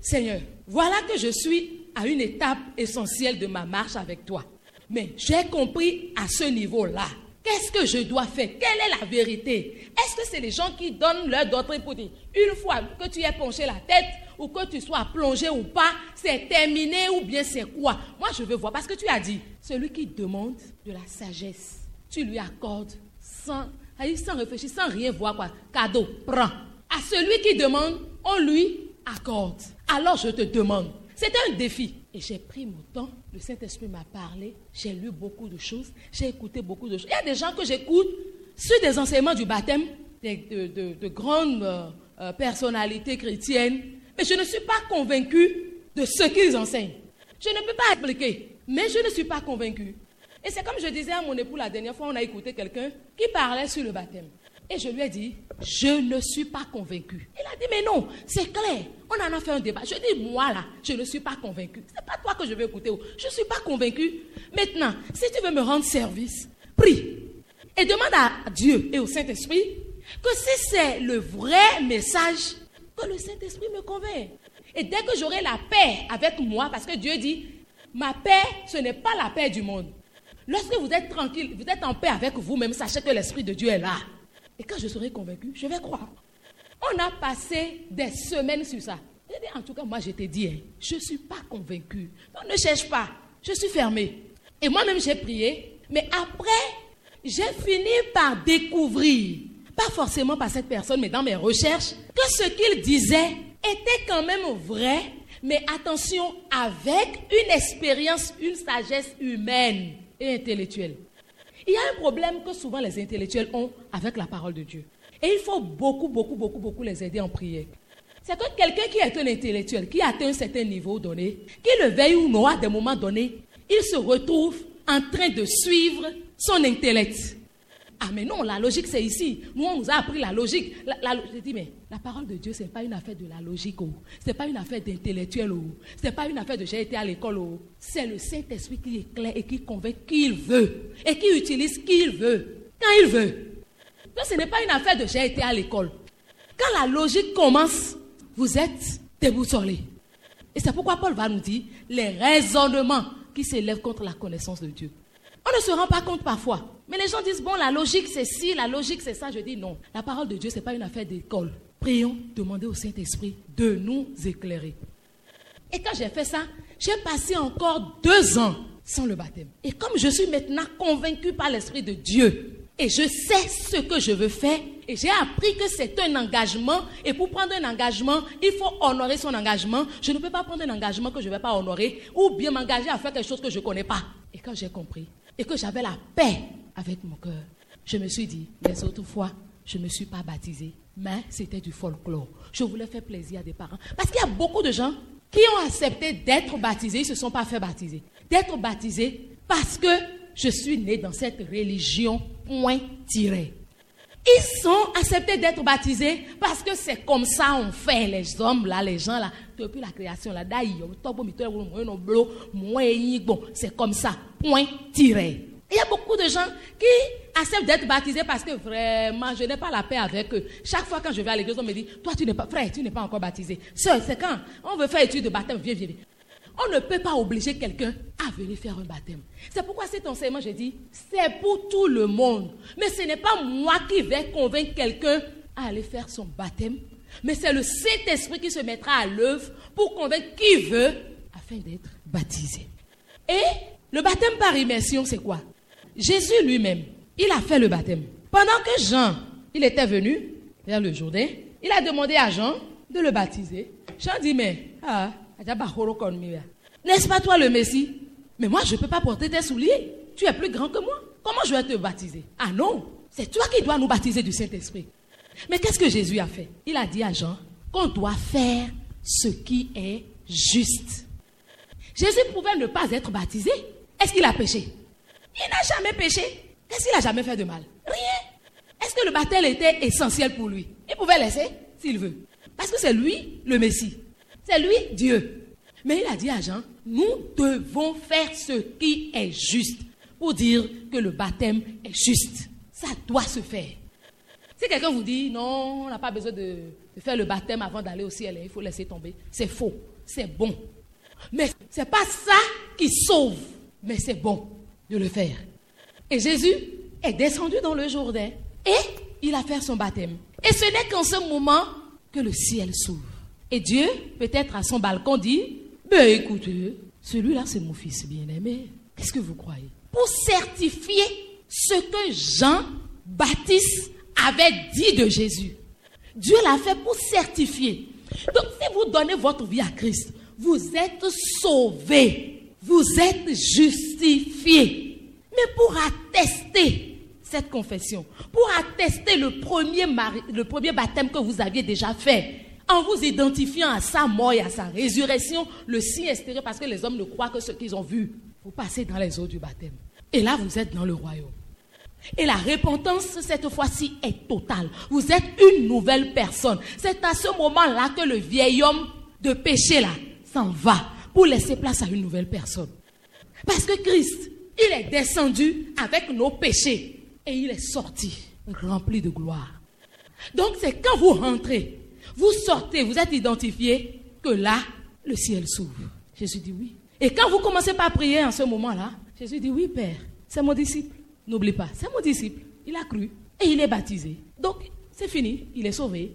Seigneur, voilà que je suis à une étape essentielle de ma marche avec toi. Mais j'ai compris à ce niveau-là. Qu'est-ce que je dois faire? Quelle est la vérité? Est-ce que c'est les gens qui donnent leur doctrine pour dire, une fois que tu aies penché la tête, ou que tu sois plongé ou pas, c'est terminé ou bien c'est quoi? Moi, je veux voir. Parce que tu as dit, celui qui demande de la sagesse, tu lui accordes sans réfléchir, sans rien voir, quoi. Cadeau, prends. À celui qui demande, on lui accorde. Alors je te demande. C'était un défi. Et j'ai pris mon temps. Le Saint-Esprit m'a parlé. J'ai lu beaucoup de choses. J'ai écouté beaucoup de choses. Il y a des gens que j'écoute sur des enseignements du baptême, de grandes personnalités chrétiennes. Mais je ne suis pas convaincue de ce qu'ils enseignent. Je ne peux pas expliquer, mais je ne suis pas convaincue. Et c'est comme je disais à mon époux la dernière fois, on a écouté quelqu'un qui parlait sur le baptême. Et je lui ai dit, je ne suis pas convaincue. Il a dit, mais non, c'est clair. On en a fait un débat. Je dis, moi là, je ne suis pas convaincue. Ce n'est pas toi que je vais écouter. Je ne suis pas convaincue. Maintenant, si tu veux me rendre service, prie. Et demande à Dieu et au Saint-Esprit que si c'est le vrai message, que le Saint-Esprit me convainc. Et dès que j'aurai la paix avec moi, parce que Dieu dit, ma paix, ce n'est pas la paix du monde. Lorsque vous êtes tranquille, vous êtes en paix avec vous-même, sachez que l'Esprit de Dieu est là. Et quand je serai convaincu, je vais croire. On a passé des semaines sur ça. J'ai dit, en tout cas, moi, je t'ai dit, je ne suis pas convaincu. Donc, ne cherche pas. Je suis fermé. Et moi-même, j'ai prié. Mais après, j'ai fini par découvrir, pas forcément par cette personne, mais dans mes recherches, que ce qu'il disait était quand même vrai, mais attention, avec une expérience, une sagesse humaine et intellectuelle. Il y a un problème que souvent les intellectuels ont avec la parole de Dieu. Et il faut beaucoup les aider en prière. C'est que quelqu'un qui est un intellectuel, qui a atteint un certain niveau donné, qui le veuille ou non à des moments donnés, il se retrouve en train de suivre son intellect. Ah mais non, la logique c'est ici. Nous on nous a appris la logique. Je dis mais la parole de Dieu c'est pas une affaire de la logique. C'est pas une affaire d'intellectuel. C'est pas une affaire de j'ai été à l'école. C'est le Saint-Esprit qui éclaire et qui convainc qui il veut. Et qui utilise qui il veut. Quand il veut. Donc ce n'est pas une affaire de j'ai été à l'école. Quand la logique commence, vous êtes déboussolés. Et c'est pourquoi Paul va nous dire les raisonnements qui s'élèvent contre la connaissance de Dieu. On ne se rend pas compte parfois. Mais les gens disent, bon, la logique c'est ci, la logique c'est ça. Je dis non. La parole de Dieu, ce n'est pas une affaire d'école. Prions, demandez au Saint-Esprit de nous éclairer. Et quand j'ai fait ça, j'ai passé encore 2 ans sans le baptême. Et comme je suis maintenant convaincue par l'Esprit de Dieu, et je sais ce que je veux faire, et j'ai appris que c'est un engagement, et pour prendre un engagement, il faut honorer son engagement. Je ne peux pas prendre un engagement que je ne vais pas honorer, ou bien m'engager à faire quelque chose que je ne connais pas. Et quand j'ai compris, et que j'avais la paix avec mon cœur, je me suis dit, les autres fois, je ne me suis pas baptisée, mais c'était du folklore. Je voulais faire plaisir à des parents. Parce qu'il y a beaucoup de gens qui ont accepté d'être baptisés, ils ne se sont pas fait baptiser. D'être baptisés parce que je suis né dans cette religion, point tiré. Ils sont acceptés d'être baptisés parce que c'est comme ça on fait, les hommes là, les gens là, depuis la création là, c'est comme ça, point tiré. Il y a beaucoup de gens qui acceptent d'être baptisés parce que vraiment, je n'ai pas la paix avec eux. Chaque fois quand je vais à l'église, on me dit, toi tu n'es pas, frère, tu n'es pas encore baptisé. Sœur, c'est quand on veut faire étude de baptême, viens. On ne peut pas obliger quelqu'un à venir faire un baptême. C'est pourquoi cet enseignement, je dis, c'est pour tout le monde. Mais ce n'est pas moi qui vais convaincre quelqu'un à aller faire son baptême. Mais c'est le Saint-Esprit qui se mettra à l'œuvre pour convaincre qui veut afin d'être baptisé. Et le baptême par immersion, c'est quoi? Jésus lui-même, il a fait le baptême. Pendant que Jean, il était venu vers le Jourdain, il a demandé à Jean de le baptiser. Jean dit, mais, n'est-ce pas toi le Messie? Mais moi, je ne peux pas porter tes souliers. Tu es plus grand que moi. Comment je vais te baptiser? Ah non, c'est toi qui dois nous baptiser du Saint-Esprit. Mais qu'est-ce que Jésus a fait? Il a dit à Jean qu'on doit faire ce qui est juste. Jésus pouvait ne pas être baptisé. Est-ce qu'il a péché? Il n'a jamais péché. Qu'est-ce qu'il a jamais fait de mal? Rien. Est-ce que le baptême était essentiel pour lui? Il pouvait laisser s'il veut. Parce que c'est lui le Messie. C'est lui Dieu. Mais il a dit à Jean, nous devons faire ce qui est juste pour dire que le baptême est juste. Ça doit se faire. Si quelqu'un vous dit, non, on n'a pas besoin de faire le baptême avant d'aller au ciel, il faut laisser tomber. C'est faux. c'est bon. Mais ce n'est pas ça qui sauve, mais c'est bon de le faire. Et Jésus est descendu dans le Jourdain et il a fait son baptême. Et ce n'est qu'en ce moment que le ciel s'ouvre. Et Dieu, peut-être à son balcon, dit, ben écoutez, celui-là c'est mon fils bien-aimé. Qu'est-ce que vous croyez? Pour certifier ce que Jean-Baptiste avait dit de Jésus. Dieu l'a fait pour certifier. Donc si vous donnez votre vie à Christ, vous êtes sauvés, vous êtes justifiés. Mais pour attester cette confession, pour attester le premier baptême que vous aviez déjà fait, en vous identifiant à sa mort et à sa résurrection, le signe extérieur, parce que les hommes ne croient que ce qu'ils ont vu, vous passez dans les eaux du baptême. Et là, vous êtes dans le royaume. Et la repentance, cette fois-ci, est totale. Vous êtes une nouvelle personne. C'est à ce moment-là que le vieil homme de péché, là, s'en va pour laisser place à une nouvelle personne. Parce que Christ, il est descendu avec nos péchés et il est sorti, rempli de gloire. Donc, c'est quand vous rentrez, vous sortez, vous êtes identifié, que là, le ciel s'ouvre. Jésus dit oui. Et quand vous commencez par prier en ce moment-là, Jésus dit oui, Père, c'est mon disciple. N'oublie pas, c'est mon disciple. Il a cru et il est baptisé. Donc, c'est fini, il est sauvé.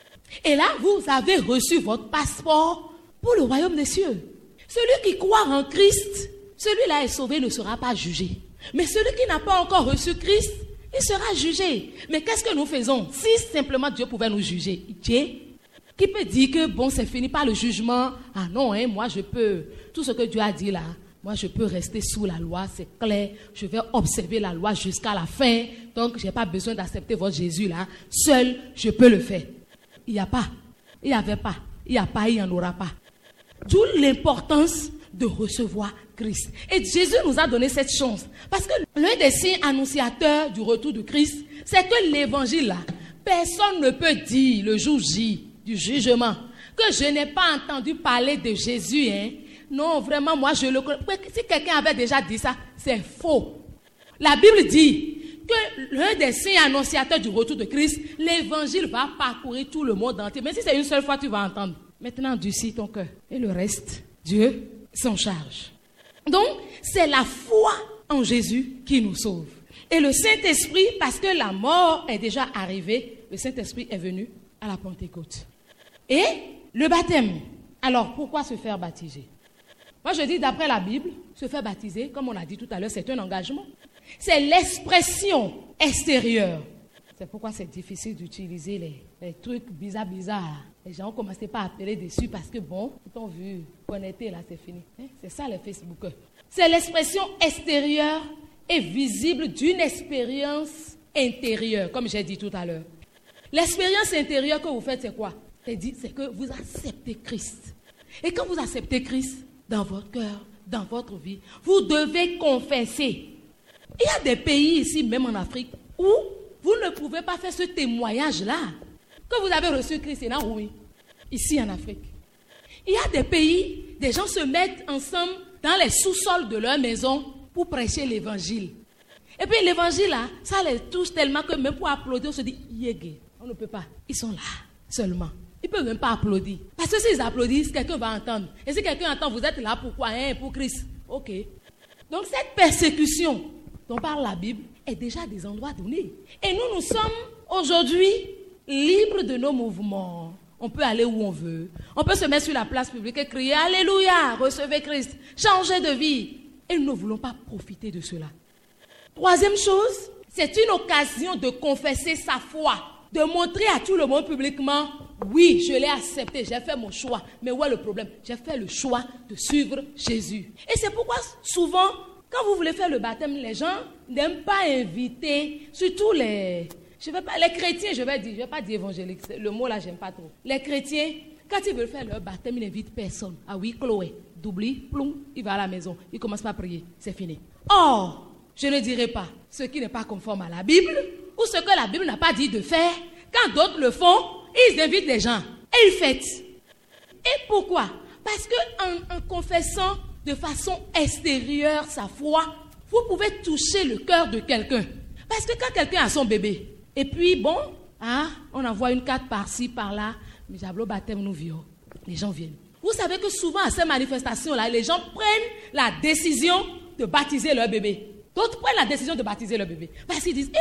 Et là, vous avez reçu votre passeport pour le royaume des cieux. Celui qui croit en Christ, celui-là est sauvé, ne sera pas jugé. Mais celui qui n'a pas encore reçu Christ, il sera jugé. Mais qu'est-ce que nous faisons? Si simplement Dieu pouvait nous juger, Dieu, qui peut dire que bon, c'est fini par le jugement. Ah non, moi je peux, tout ce que Dieu a dit là, moi je peux rester sous la loi, c'est clair. Je vais observer la loi jusqu'à la fin. Donc je n'ai pas besoin d'accepter votre Jésus là. Seul, je peux le faire. Il n'y a pas, il n'y avait pas, il n'y a pas, il n'y en aura pas. D'où l'importance de recevoir Christ. Et Jésus nous a donné cette chance. Parce que l'un des signes annonciateurs du retour de Christ, c'est que l'évangile là, personne ne peut dire le jour J du jugement que je n'ai pas entendu parler de Jésus. Non, vraiment, moi je le connais. Si quelqu'un avait déjà dit ça, c'est faux. La Bible dit que l'un des signes annonciateurs du retour de Christ, l'évangile va parcourir tout le monde entier. Mais si c'est une seule fois, tu vas entendre. Maintenant, endurcis ton cœur. Et le reste, Dieu s'en charge. Donc, c'est la foi en Jésus qui nous sauve. Et le Saint-Esprit, parce que la mort est déjà arrivée, le Saint-Esprit est venu à la Pentecôte. Et le baptême. Alors, pourquoi se faire baptiser? Moi, je dis, d'après la Bible, se faire baptiser, comme on a dit tout à l'heure, c'est un engagement. C'est l'expression extérieure. C'est pourquoi c'est difficile d'utiliser les trucs bizarres. Les gens ont commencé par appeler dessus parce que bon, ils ont vu, connecté là, c'est fini. C'est ça les Facebookers. C'est l'expression extérieure et visible d'une expérience intérieure, comme j'ai dit tout à l'heure. L'expérience intérieure que vous faites, c'est quoi? C'est que vous acceptez Christ. Et quand vous acceptez Christ dans votre cœur, dans votre vie, vous devez confesser. Il y a des pays ici, même en Afrique, où vous ne pouvez pas faire ce témoignage-là. Que vous avez reçu Christ, oui, ici en Afrique. Il y a des pays, des gens se mettent ensemble dans les sous-sols de leur maison pour prêcher l'évangile. Et puis l'évangile, là, ça les touche tellement que même pour applaudir, on se dit, yégué, on ne peut pas. Ils sont là seulement. Ils ne peuvent même pas applaudir. Parce que s'ils applaudissent, quelqu'un va entendre. Et si quelqu'un entend, vous êtes là pour quoi? Pour Christ. Ok. Donc cette persécution dont parle la Bible est déjà à des endroits donnés. Et nous sommes aujourd'hui libres de nos mouvements. On peut aller où on veut. On peut se mettre sur la place publique et crier « Alléluia, recevez Christ, changez de vie ». Et nous ne voulons pas profiter de cela. Troisième chose, c'est une occasion de confesser sa foi, de montrer à tout le monde publiquement « Oui, je l'ai accepté, j'ai fait mon choix. » Mais où est le problème? J'ai fait le choix de suivre Jésus. Et c'est pourquoi souvent, quand vous voulez faire le baptême, les gens n'aiment pas inviter, surtout les chrétiens, je vais pas dire évangélique, le mot là, j'aime pas trop. Les chrétiens, quand ils veulent faire leur baptême, ils n'invitent personne. Ah oui, Chloé, d'oubli, ploum, il va à la maison, il commence pas à prier, c'est fini. Or, je ne dirai pas ce qui n'est pas conforme à la Bible, ou ce que la Bible n'a pas dit de faire. Quand d'autres le font, ils invitent les gens et ils fêtent. Et pourquoi? Parce qu'en confessant de façon extérieure sa foi, vous pouvez toucher le cœur de quelqu'un. Parce que quand quelqu'un a son bébé, et puis bon, on envoie une carte par-ci, par-là, mais j'ablo baptême nous vions, les gens viennent. Vous savez que souvent à ces manifestations-là, les gens prennent la décision de baptiser leur bébé. D'autres prennent la décision de baptiser leur bébé. Parce qu'ils disent,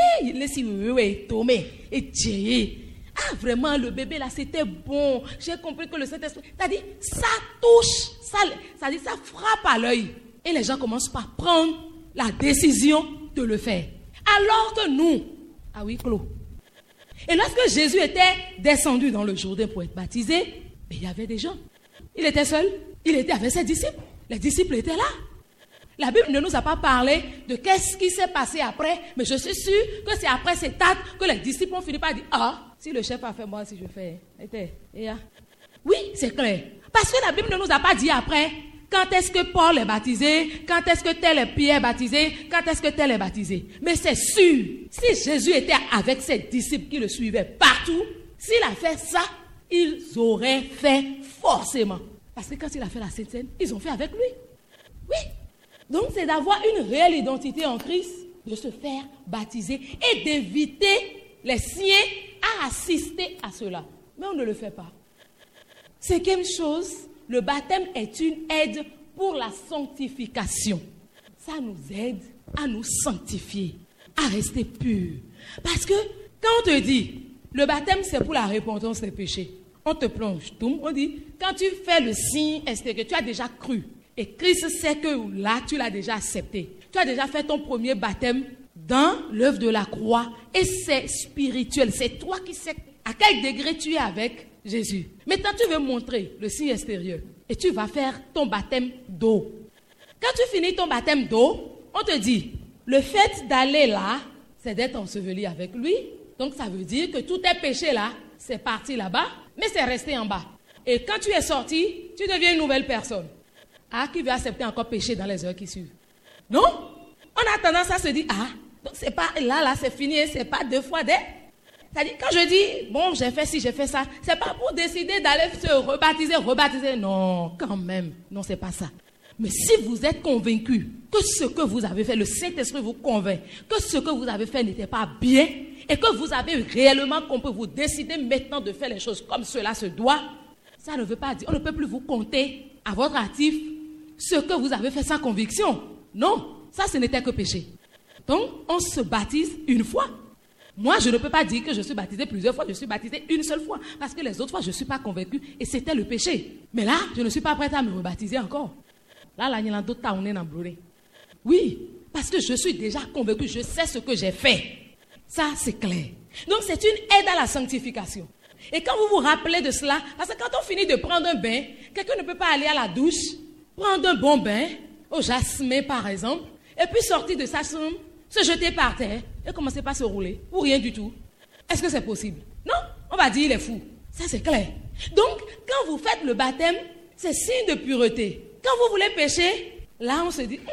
vraiment, le bébé là, c'était bon. J'ai compris que le Saint-Esprit... C'est-à-dire, ça touche, ça frappe à l'œil. Et les gens commencent par prendre la décision de le faire. Alors que nous, à huis clos. Et lorsque Jésus était descendu dans le Jourdain pour être baptisé, il y avait des gens. Il était seul, il était avec ses disciples. Les disciples étaient là. La Bible ne nous a pas parlé de qu'est-ce qui s'est passé après, mais je suis sûre que c'est après cet acte que les disciples ont fini par dire, si le chef a fait, moi si je fais. Oui, c'est clair. Parce que la Bible ne nous a pas dit après, quand est-ce que Paul est baptisé, quand est-ce que tel est Pierre baptisé, quand est-ce que tel est baptisé. Mais c'est sûr, si Jésus était avec ses disciples qui le suivaient partout, s'il a fait ça, ils auraient fait forcément. Parce que quand il a fait la Sainte Seine, ils ont fait avec lui. Oui. Donc c'est d'avoir une réelle identité en Christ, de se faire baptiser et d'éviter les siens à assister à cela. Mais on ne le fait pas. Cinquième chose, le baptême est une aide pour la sanctification. Ça nous aide à nous sanctifier, à rester purs. Parce que quand on te dit, le baptême c'est pour la repentance des péchés, on te plonge, on dit, quand tu fais le signe extérieur, tu as déjà cru. Et Christ sait que là, tu l'as déjà accepté. Tu as déjà fait ton premier baptême dans l'œuvre de la croix. Et c'est spirituel. C'est toi qui sais à quel degré tu es avec Jésus. Maintenant, tu veux montrer le signe extérieur. Et tu vas faire ton baptême d'eau. Quand tu finis ton baptême d'eau, on te dit, le fait d'aller là, c'est d'être enseveli avec lui. Donc, ça veut dire que tous tes péchés là, c'est parti là-bas, mais c'est resté en bas. Et quand tu es sorti, tu deviens une nouvelle personne. Qui veut accepter encore péché dans les heures qui suivent? Non? On a tendance à se dire, donc c'est pas là, c'est fini, c'est pas 2 fois des. C'est-à-dire, quand je dis, bon, j'ai fait ci, j'ai fait ça, c'est pas pour décider d'aller se rebaptiser. Non, quand même. Non, c'est pas ça. Mais si vous êtes convaincu que ce que vous avez fait, le Saint-Esprit vous convainc que ce que vous avez fait n'était pas bien et que vous avez réellement compris, vous décidez maintenant de faire les choses comme cela se doit, ça ne veut pas dire, on ne peut plus vous compter à votre actif ce que vous avez fait sans conviction. Non, ça ce n'était que péché. Donc, on se baptise une fois. Moi, je ne peux pas dire que je suis baptisé plusieurs fois, je suis baptisé une seule fois. Parce que les autres fois, je ne suis pas convaincu et c'était le péché. Mais là, je ne suis pas prête à me rebaptiser encore. Là, il y a d'autres temps, on est dans le Oui, parce que je suis déjà convaincu, je sais ce que j'ai fait. Ça, c'est clair. Donc, c'est une aide à la sanctification. Et quand vous vous rappelez de cela, parce que quand on finit de prendre un bain, quelqu'un ne peut pas aller à la douche, prendre un bon bain, au jasmin par exemple, et puis sortir de sa chambre, se jeter par terre et commencer par se rouler, ou rien du tout. Est-ce que c'est possible? Non, on va dire il est fou. Ça c'est clair. Donc, quand vous faites le baptême, c'est signe de pureté. Quand vous voulez pécher, là on se dit,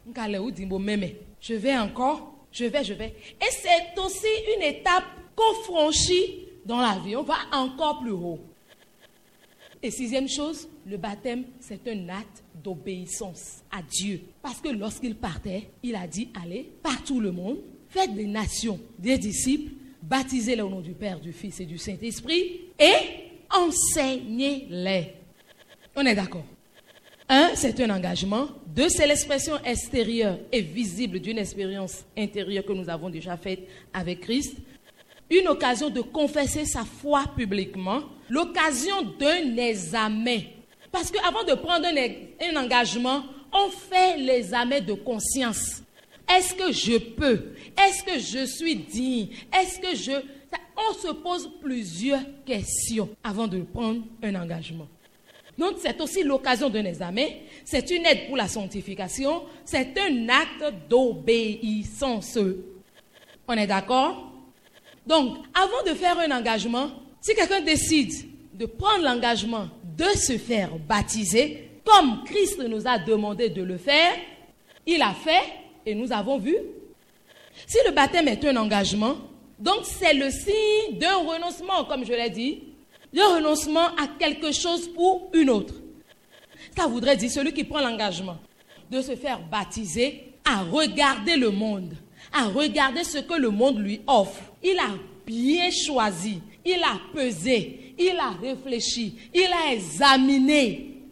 je vais encore, je vais. Et c'est aussi une étape qu'on franchit dans la vie, on va encore plus haut. Et 6e chose, le baptême, c'est un acte d'obéissance à Dieu. Parce que lorsqu'il partait, il a dit, allez, par tout le monde, faites des nations, des disciples, baptisez-les au nom du Père, du Fils et du Saint-Esprit, et enseignez-les. On est d'accord? 1, c'est un engagement. 2, c'est l'expression extérieure et visible d'une expérience intérieure que nous avons déjà faite avec Christ. Une occasion de confesser sa foi publiquement, l'occasion d'un examen. Parce qu'avant de prendre un engagement, on fait l'examen de conscience. Est-ce que je peux? Est-ce que je suis digne? On se pose plusieurs questions avant de prendre un engagement. Donc, c'est aussi l'occasion d'un examen, c'est une aide pour la sanctification, c'est un acte d'obéissance. On est d'accord? Donc, avant de faire un engagement, si quelqu'un décide de prendre l'engagement de se faire baptiser, comme Christ nous a demandé de le faire, il a fait et nous avons vu. Si le baptême est un engagement, donc c'est le signe d'un renoncement, comme je l'ai dit, d'un renoncement à quelque chose pour une autre. Ça voudrait dire celui qui prend l'engagement de se faire baptiser à regarder le monde, à regarder ce que le monde lui offre. Il a bien choisi, il a pesé, il a réfléchi, il a examiné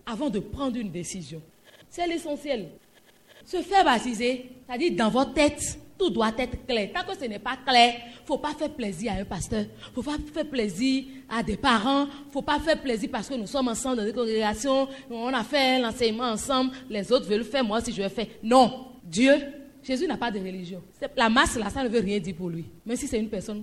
avant de prendre une décision. C'est l'essentiel. Se faire baptiser, c'est-à-dire dans votre tête, tout doit être clair. Tant que ce n'est pas clair, il ne faut pas faire plaisir à un pasteur, il ne faut pas faire plaisir à des parents, il ne faut pas faire plaisir parce que nous sommes ensemble dans des congrégations, on a fait l'enseignement ensemble, les autres veulent le faire, moi aussi je vais faire. Non, Jésus n'a pas de religion. La masse là, ça ne veut rien dire pour lui, même si c'est une personne.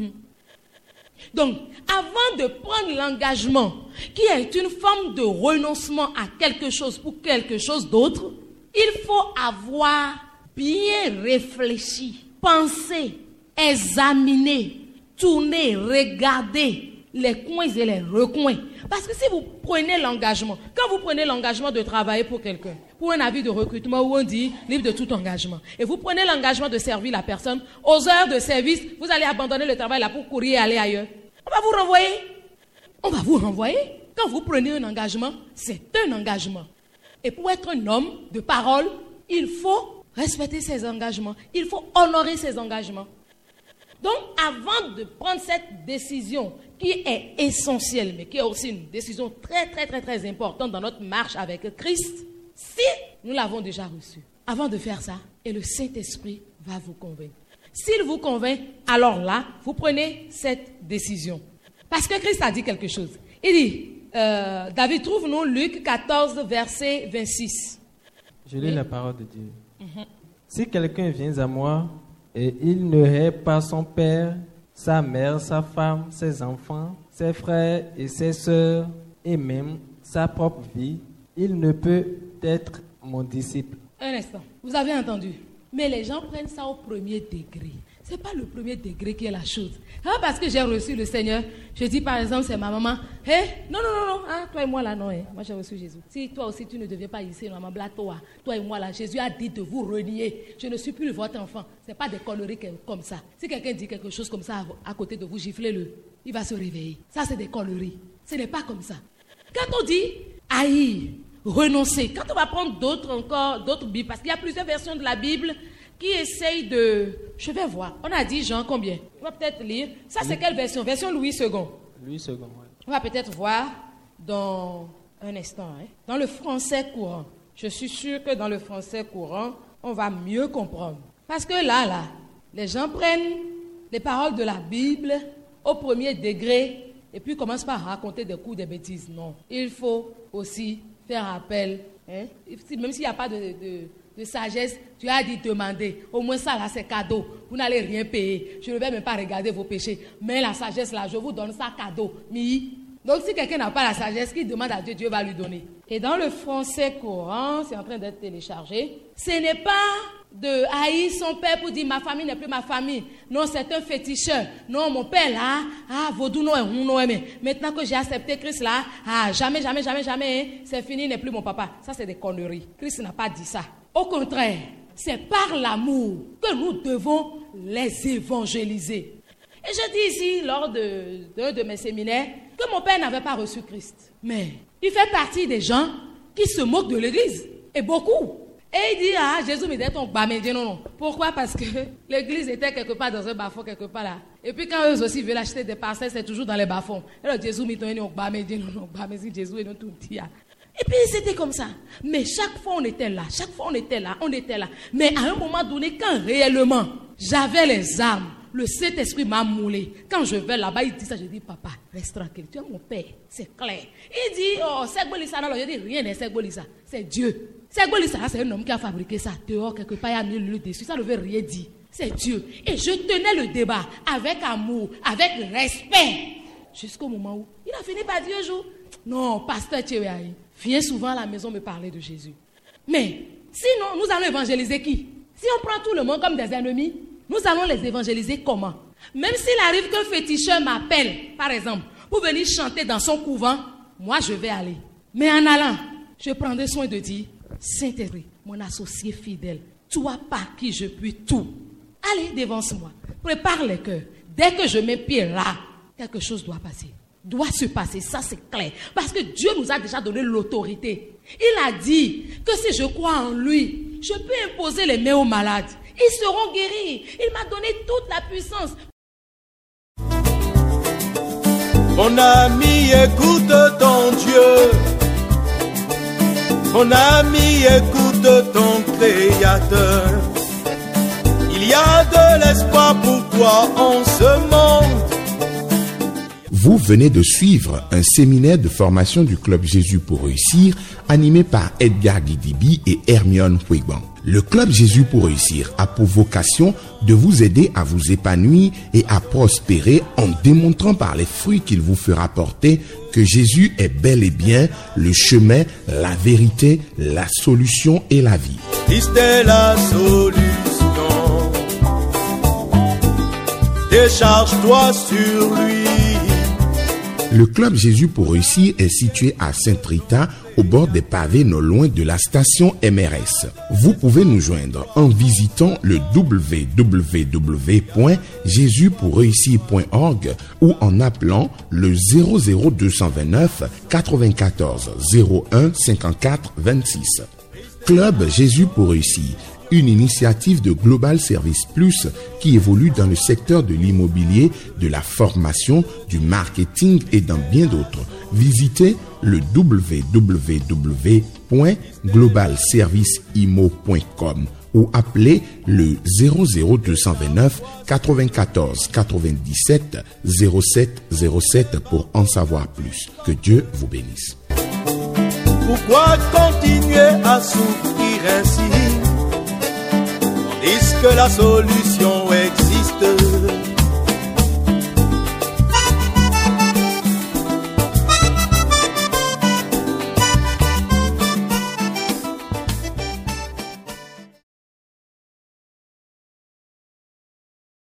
Donc, avant de prendre l'engagement, qui est une forme de renoncement à quelque chose pour quelque chose d'autre, il faut avoir bien réfléchi, pensé, examiné, tourné, regardé les coins et les recoins. Parce que si vous prenez l'engagement, quand vous prenez l'engagement de travailler pour quelqu'un, pour un avis de recrutement où on dit libre de tout engagement, et vous prenez l'engagement de servir la personne, aux heures de service, vous allez abandonner le travail là pour courir et aller ailleurs. On va vous renvoyer. On va vous renvoyer. Quand vous prenez un engagement, c'est un engagement. Et pour être un homme de parole, il faut respecter ses engagements. Il faut honorer ses engagements. Donc, avant de prendre cette décision qui est essentielle, mais qui est aussi une décision très, très, très, très importante dans notre marche avec Christ, si nous l'avons déjà reçue, avant de faire ça, et le Saint-Esprit va vous convaincre. S'il vous convainc, alors là, vous prenez cette décision. Parce que Christ a dit quelque chose. Il dit, David, trouve-nous Luc 14, verset 26. Je lis la parole de Dieu. Si quelqu'un vient à moi et il ne hait pas son père, sa mère, sa femme, ses enfants, ses frères et ses sœurs, et même sa propre vie, il ne peut être mon disciple. Un instant, vous avez entendu? Mais les gens prennent ça au premier degré. Ce n'est pas le premier degré qui est la chose. Ah, parce que j'ai reçu le Seigneur, je dis par exemple, c'est ma maman. Non, ah, toi et moi là, non. Moi j'ai reçu Jésus. Si toi aussi tu ne deviens pas ici, maman, toi et moi là, Jésus a dit de vous renier. Je ne suis plus votre enfant. Ce n'est pas des conneries comme ça. Si quelqu'un dit quelque chose comme ça à côté de vous, giflez-le. Il va se réveiller. Ça, c'est des conneries. Ce n'est pas comme ça. Quand on dit haïr, renoncer, quand on va prendre d'autres Bibles, parce qu'il y a plusieurs versions de la Bible qui essayent de... Je vais voir. On a dit Jean combien? On va peut-être lire. Ça, c'est quelle version? Version Louis II. Louis II, oui. On va peut-être voir dans un instant. Dans le français courant. Je suis sûre que dans le français courant, on va mieux comprendre. Parce que là, les gens prennent les paroles de la Bible au premier degré et puis commencent par raconter des coups de bêtises. Non. Il faut aussi faire appel. Même s'il n'y a pas de sagesse, tu as dit demander. Au moins ça là, c'est cadeau. Vous n'allez rien payer. Je ne vais même pas regarder vos péchés. Mais la sagesse là, je vous donne ça cadeau. Donc si quelqu'un n'a pas la sagesse, qu'il demande à Dieu, Dieu va lui donner. Et dans le français courant, c'est en train d'être téléchargé, ce n'est pas de haïr son père pour dire ma famille n'est plus ma famille. Non, c'est un féticheur. Non, mon père là, vaudou non, mais maintenant que j'ai accepté Christ là, jamais, c'est fini, il n'est plus mon papa. Ça, c'est des conneries. Christ n'a pas dit ça. Au contraire, c'est par l'amour que nous devons les évangéliser. Et je dis ici, lors d'un de mes séminaires, que mon père n'avait pas reçu Christ. Mais il fait partie des gens qui se moquent de l'église. Et beaucoup. Et il dit, Jésus me dit ton bas-médien. Non. Pourquoi? Parce que l'église était quelque part dans un bas-fond, quelque part là. Et puis quand eux aussi veulent acheter des parcelles, c'est toujours dans les bas-fonds. Alors Jésus me dit, bas-médien, non, bas-médien, Jésus est tout petit. Et puis c'était comme ça. Mais chaque fois on était là. Mais à un moment donné, quand réellement j'avais les armes, le Saint-Esprit m'a moulé. Quand je vais là-bas, il dit ça, je dis, papa, reste tranquille, tu es mon père, c'est clair. Il dit, Segbolissa, non, je dis, rien n'est Segbolissa, c'est Dieu. Segbolissa, c'est un homme qui a fabriqué ça dehors, quelque part, il a mis le dessus, ça ne veut rien dire. C'est Dieu. Et je tenais le débat avec amour, avec respect, jusqu'au moment où il a fini par dire un jour, non, pasteur Thierry, viens souvent à la maison me parler de Jésus. Mais sinon, nous allons évangéliser qui? Si on prend tout le monde comme des ennemis, nous allons les évangéliser comment? Même s'il arrive qu'un féticheur m'appelle, par exemple, pour venir chanter dans son couvent, moi je vais aller. Mais en allant, je prendrai soin de dire, Saint-Esprit, mon associé fidèle, toi par qui je puis tout. Allez, devance-moi, prépare les cœurs. Dès que je mets pied là, quelque chose doit passer. Doit se passer, ça c'est clair. Parce que Dieu nous a déjà donné l'autorité. Il a dit que si je crois en lui, je peux imposer les mains aux malades. Ils seront guéris. Il m'a donné toute la puissance. Mon ami, écoute ton Dieu. Mon ami, écoute ton Créateur. Il y a de l'espoir pour toi en ce monde. Vous venez de suivre un séminaire de formation du Club Jésus pour réussir, animé par Edgar Guidibi et Hermione Huegban. Le Club Jésus pour réussir a pour vocation de vous aider à vous épanouir et à prospérer en démontrant par les fruits qu'il vous fera porter que Jésus est bel et bien le chemin, la vérité, la solution et la vie. Christ est la solution. Décharge-toi sur lui. Le Club Jésus pour réussir est situé à Saint-Rita, au bord des pavés non loin de la station MRS. Vous pouvez nous joindre en visitant le www.jesuspourreussir.org ou en appelant le 00229 94 01 54 26. Club Jésus pour réussir, une initiative de Global Service Plus qui évolue dans le secteur de l'immobilier, de la formation, du marketing et dans bien d'autres. Visitez le www.globalserviceimo.com ou appelez le 00229 94 97 07 07 pour en savoir plus. Que Dieu vous bénisse. Pourquoi continuer à souffrir ainsi? Est-ce que la solution existe?